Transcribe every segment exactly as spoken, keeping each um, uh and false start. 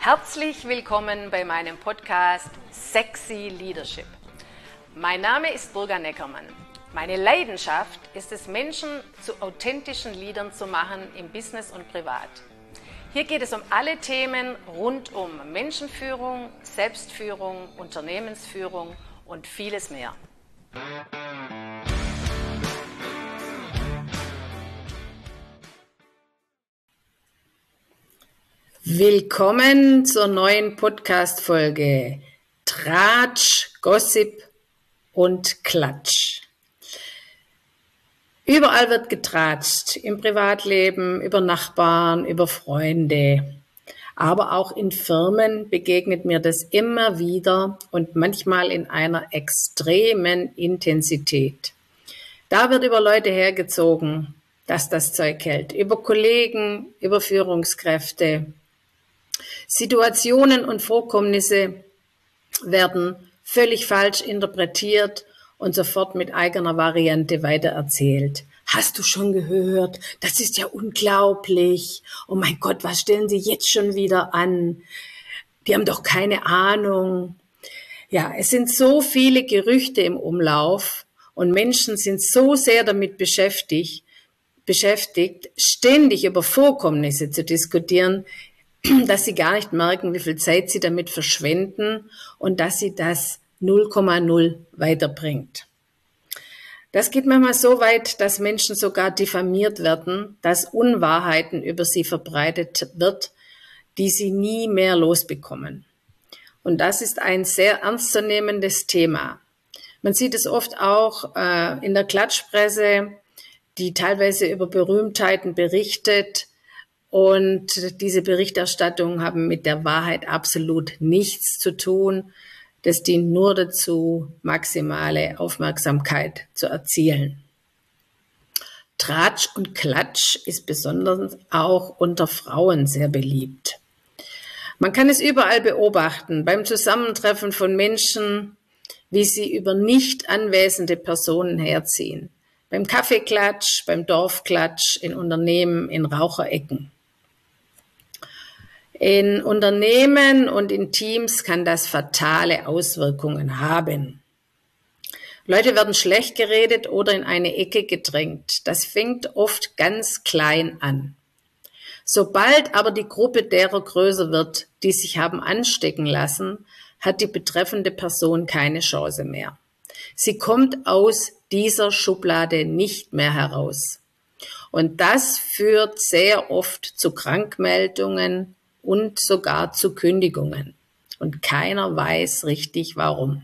Herzlich willkommen bei meinem Podcast Sexy Leadership. Mein Name ist Burga Neckermann. Meine Leidenschaft ist es, Menschen zu authentischen Leadern zu machen im Business und privat. Hier geht es um alle Themen rund um Menschenführung, Selbstführung, Unternehmensführung und vieles mehr. Willkommen zur neuen Podcast-Folge Tratsch, Gossip und Klatsch. Überall wird getratscht, im Privatleben, über Nachbarn, über Freunde. Aber auch in Firmen begegnet mir das immer wieder und manchmal in einer extremen Intensität. Da wird über Leute hergezogen, dass das Zeug hält, über Kollegen, über Führungskräfte. Situationen und Vorkommnisse werden völlig falsch interpretiert und sofort mit eigener Variante weitererzählt. Hast du schon gehört? Das ist ja unglaublich. Oh mein Gott, was stellen Sie jetzt schon wieder an? Die haben doch keine Ahnung. Ja, es sind so viele Gerüchte im Umlauf und Menschen sind so sehr damit beschäftigt, beschäftigt, ständig über Vorkommnisse zu diskutieren, dass sie gar nicht merken, wie viel Zeit sie damit verschwenden und dass sie das null Komma null weiterbringt. Das geht manchmal so weit, dass Menschen sogar diffamiert werden, dass Unwahrheiten über sie verbreitet wird, die sie nie mehr losbekommen. Und das ist ein sehr ernstzunehmendes Thema. Man sieht es oft auch äh, in der Klatschpresse, die teilweise über Berühmtheiten berichtet. Und diese Berichterstattungen haben mit der Wahrheit absolut nichts zu tun. Das dient nur dazu, maximale Aufmerksamkeit zu erzielen. Tratsch und Klatsch ist besonders auch unter Frauen sehr beliebt. Man kann es überall beobachten, beim Zusammentreffen von Menschen, wie sie über nicht anwesende Personen herziehen. Beim Kaffeeklatsch, beim Dorfklatsch, in Unternehmen, in Raucherecken. In Unternehmen und in Teams kann das fatale Auswirkungen haben. Leute werden schlecht geredet oder in eine Ecke gedrängt. Das fängt oft ganz klein an. Sobald aber die Gruppe derer größer wird, die sich haben anstecken lassen, hat die betreffende Person keine Chance mehr. Sie kommt aus dieser Schublade nicht mehr heraus. Und das führt sehr oft zu Krankmeldungen und sogar zu Kündigungen. Und keiner weiß richtig, warum.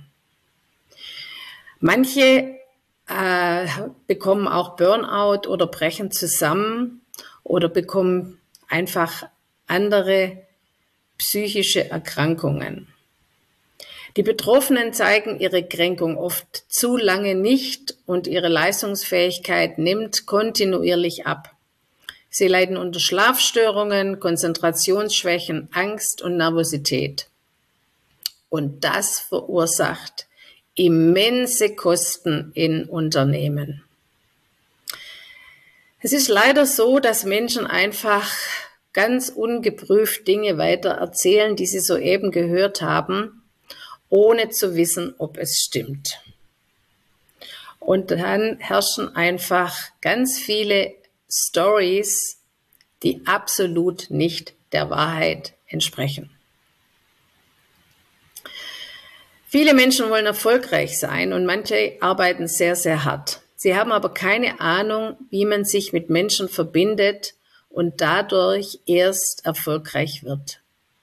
Manche äh, bekommen auch Burnout oder brechen zusammen oder bekommen einfach andere psychische Erkrankungen. Die Betroffenen zeigen ihre Kränkung oft zu lange nicht und ihre Leistungsfähigkeit nimmt kontinuierlich ab. Sie leiden unter Schlafstörungen, Konzentrationsschwächen, Angst und Nervosität. Und das verursacht immense Kosten in Unternehmen. Es ist leider so, dass Menschen einfach ganz ungeprüft Dinge weitererzählen, die sie soeben gehört haben, ohne zu wissen, ob es stimmt. Und dann herrschen einfach ganz viele Stories, die absolut nicht der Wahrheit entsprechen. Viele Menschen wollen erfolgreich sein und manche arbeiten sehr, sehr hart. Sie haben aber keine Ahnung, wie man sich mit Menschen verbindet und dadurch erst erfolgreich wird.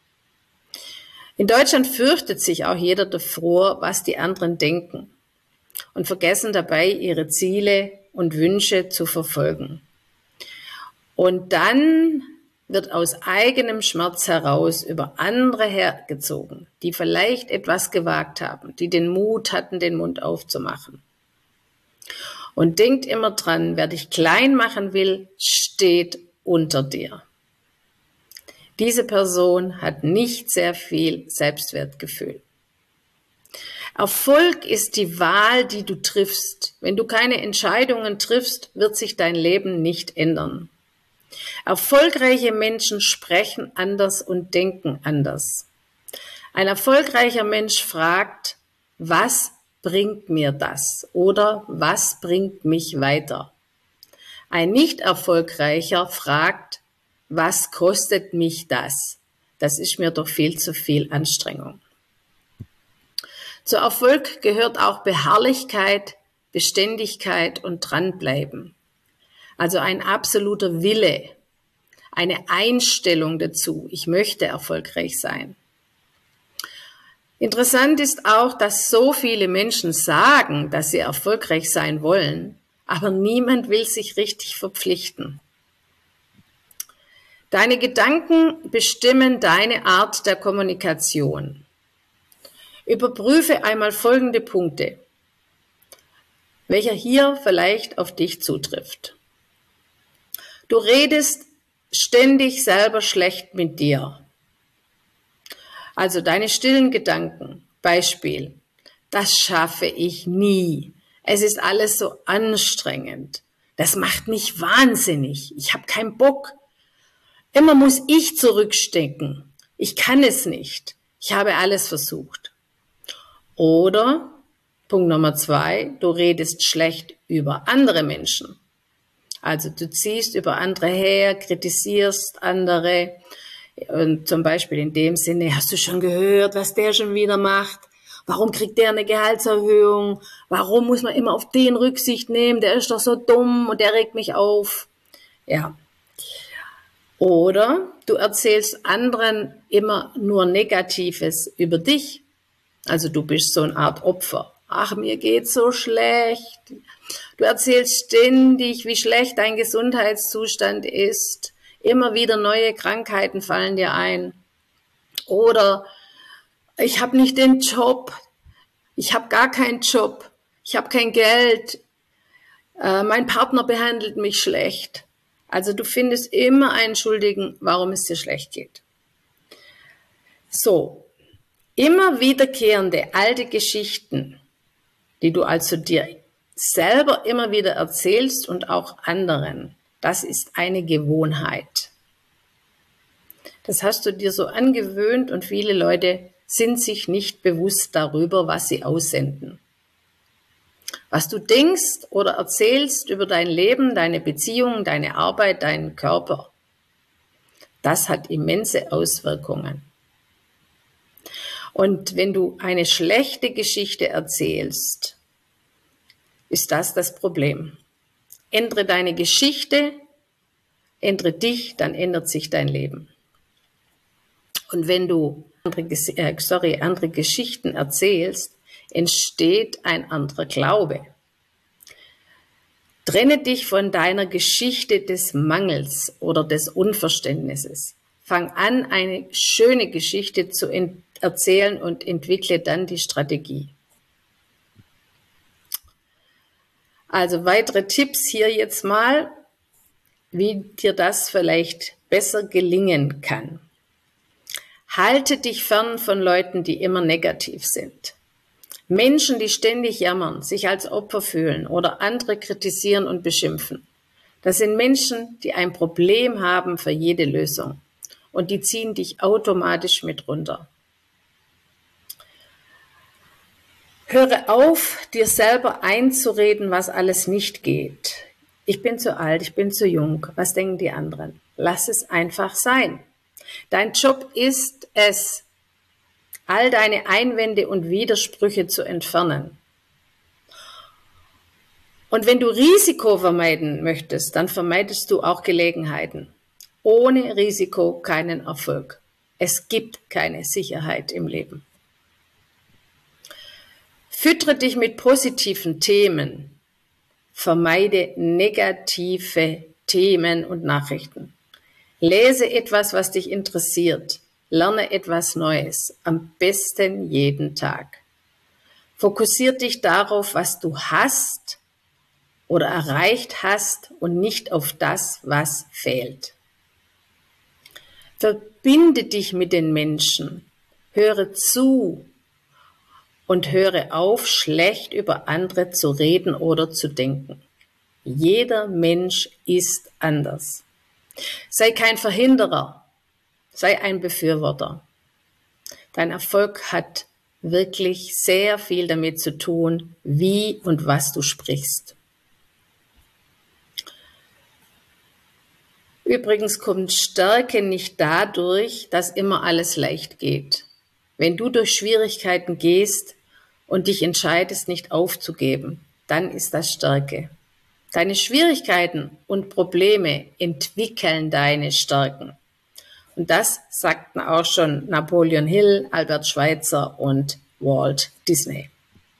In Deutschland fürchtet sich auch jeder davor, was die anderen denken und vergessen dabei, ihre Ziele und Wünsche zu verfolgen. Und dann wird aus eigenem Schmerz heraus über andere hergezogen, die vielleicht etwas gewagt haben, die den Mut hatten, den Mund aufzumachen. Und denkt immer dran, wer dich klein machen will, steht unter dir. Diese Person hat nicht sehr viel Selbstwertgefühl. Erfolg ist die Wahl, die du triffst. Wenn du keine Entscheidungen triffst, wird sich dein Leben nicht ändern. Erfolgreiche Menschen sprechen anders und denken anders. Ein erfolgreicher Mensch fragt, was bringt mir das oder was bringt mich weiter? Ein nicht erfolgreicher fragt, was kostet mich das? Das ist mir doch viel zu viel Anstrengung. Zu Erfolg gehört auch Beharrlichkeit, Beständigkeit und Dranbleiben. Also ein absoluter Wille, eine Einstellung dazu. Ich möchte erfolgreich sein. Interessant ist auch, dass so viele Menschen sagen, dass sie erfolgreich sein wollen, aber niemand will sich richtig verpflichten. Deine Gedanken bestimmen deine Art der Kommunikation. Überprüfe einmal folgende Punkte, welcher hier vielleicht auf dich zutrifft. Du redest ständig selber schlecht mit dir. Also deine stillen Gedanken. Beispiel: Das schaffe ich nie. Es ist alles so anstrengend. Das macht mich wahnsinnig. Ich habe keinen Bock. Immer muss ich zurückstecken. Ich kann es nicht. Ich habe alles versucht. Oder Punkt Nummer zwei, du redest schlecht über andere Menschen. Also du ziehst über andere her, kritisierst andere. Und zum Beispiel in dem Sinne, hast du schon gehört, was der schon wieder macht? Warum kriegt der eine Gehaltserhöhung? Warum muss man immer auf den Rücksicht nehmen? Der ist doch so dumm und der regt mich auf. Ja. Oder du erzählst anderen immer nur Negatives über dich. Also du bist so eine Art Opfer. Ach, mir geht's so schlecht. Du erzählst ständig, wie schlecht dein Gesundheitszustand ist. Immer wieder neue Krankheiten fallen dir ein. Oder ich habe nicht den Job. Ich habe gar keinen Job. Ich habe kein Geld. Äh, mein Partner behandelt mich schlecht. Also du findest immer einen Schuldigen, warum es dir schlecht geht. So, immer wiederkehrende alte Geschichten, die du also dir selber immer wieder erzählst und auch anderen, das ist eine Gewohnheit. Das hast du dir so angewöhnt und viele Leute sind sich nicht bewusst darüber, was sie aussenden. Was du denkst oder erzählst über dein Leben, deine Beziehungen, deine Arbeit, deinen Körper, das hat immense Auswirkungen. Und wenn du eine schlechte Geschichte erzählst, ist das das Problem. Ändere deine Geschichte, ändere dich, dann ändert sich dein Leben. Und wenn du andere, äh, sorry, andere Geschichten erzählst, entsteht ein anderer Glaube. Trenne dich von deiner Geschichte des Mangels oder des Unverständnisses. Fang an, eine schöne Geschichte zu erzählen und entwickle dann die Strategie. Also weitere Tipps hier jetzt mal, wie dir das vielleicht besser gelingen kann. Halte dich fern von Leuten, die immer negativ sind. Menschen, die ständig jammern, sich als Opfer fühlen oder andere kritisieren und beschimpfen. Das sind Menschen, die ein Problem haben für jede Lösung und die ziehen dich automatisch mit runter. Höre auf, dir selber einzureden, was alles nicht geht. Ich bin zu alt, ich bin zu jung, was denken die anderen? Lass es einfach sein. Dein Job ist es, all deine Einwände und Widersprüche zu entfernen. Und wenn du Risiko vermeiden möchtest, dann vermeidest du auch Gelegenheiten. Ohne Risiko keinen Erfolg. Es gibt keine Sicherheit im Leben. Füttere dich mit positiven Themen. Vermeide negative Themen und Nachrichten. Lese etwas, was dich interessiert. Lerne etwas Neues, am besten jeden Tag. Fokussiere dich darauf, was du hast oder erreicht hast und nicht auf das, was fehlt. Verbinde dich mit den Menschen, höre zu und höre auf, schlecht über andere zu reden oder zu denken. Jeder Mensch ist anders. Sei kein Verhinderer, sei ein Befürworter. Dein Erfolg hat wirklich sehr viel damit zu tun, wie und was du sprichst. Übrigens kommt Stärke nicht dadurch, dass immer alles leicht geht. Wenn du durch Schwierigkeiten gehst und dich entscheidest, nicht aufzugeben, dann ist das Stärke. Deine Schwierigkeiten und Probleme entwickeln deine Stärken. Und das sagten auch schon Napoleon Hill, Albert Schweitzer und Walt Disney.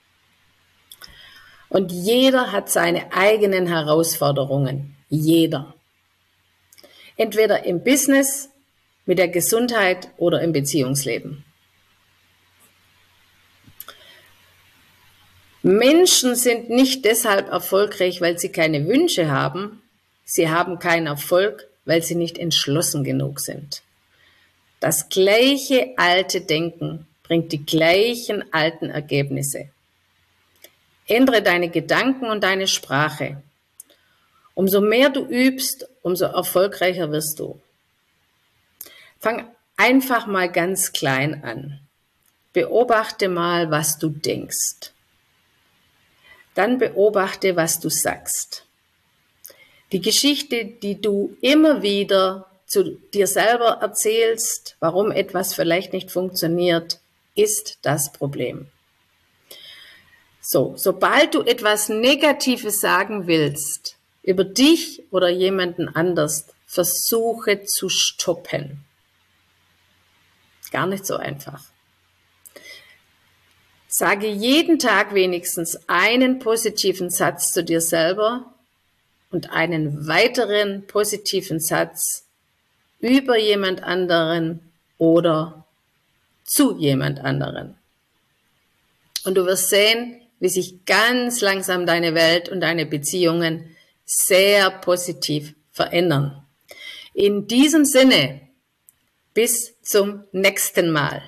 Und jeder hat seine eigenen Herausforderungen. Jeder. Entweder im Business, mit der Gesundheit oder im Beziehungsleben. Menschen sind nicht deshalb erfolgreich, weil sie keine Wünsche haben. Sie haben keinen Erfolg, weil sie nicht entschlossen genug sind. Das gleiche alte Denken bringt die gleichen alten Ergebnisse. Ändere deine Gedanken und deine Sprache. Umso mehr du übst, umso erfolgreicher wirst du. Fang einfach mal ganz klein an. Beobachte mal, was du denkst. Dann beobachte, was du sagst. Die Geschichte, die du immer wieder zu dir selber erzählst, warum etwas vielleicht nicht funktioniert, ist das Problem. So, sobald du etwas Negatives sagen willst, über dich oder jemanden anders, versuche zu stoppen. Gar nicht so einfach. Sage jeden Tag wenigstens einen positiven Satz zu dir selber und einen weiteren positiven Satz über jemand anderen oder zu jemand anderen. Und du wirst sehen, wie sich ganz langsam deine Welt und deine Beziehungen sehr positiv verändern. In diesem Sinne, bis zum nächsten Mal.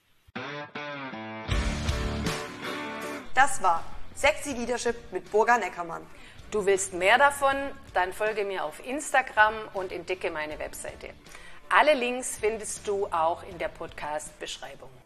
Das war Sexy Leadership mit Burga Neckermann. Du willst mehr davon? Dann folge mir auf Instagram und entdecke meine Webseite. Alle Links findest du auch in der Podcast-Beschreibung.